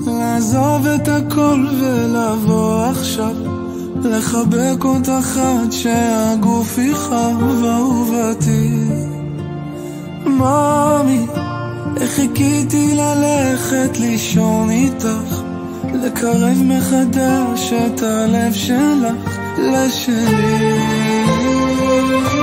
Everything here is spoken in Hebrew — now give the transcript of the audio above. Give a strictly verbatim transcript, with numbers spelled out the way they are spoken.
לעזוב את הכל ולבוא עכשיו, לחבק אותך עד שהגוף יחב. אהובתי מאמי, איך חיכיתי ללכת לישון איתך, לקרב מחדש את הלב שלך לשלי.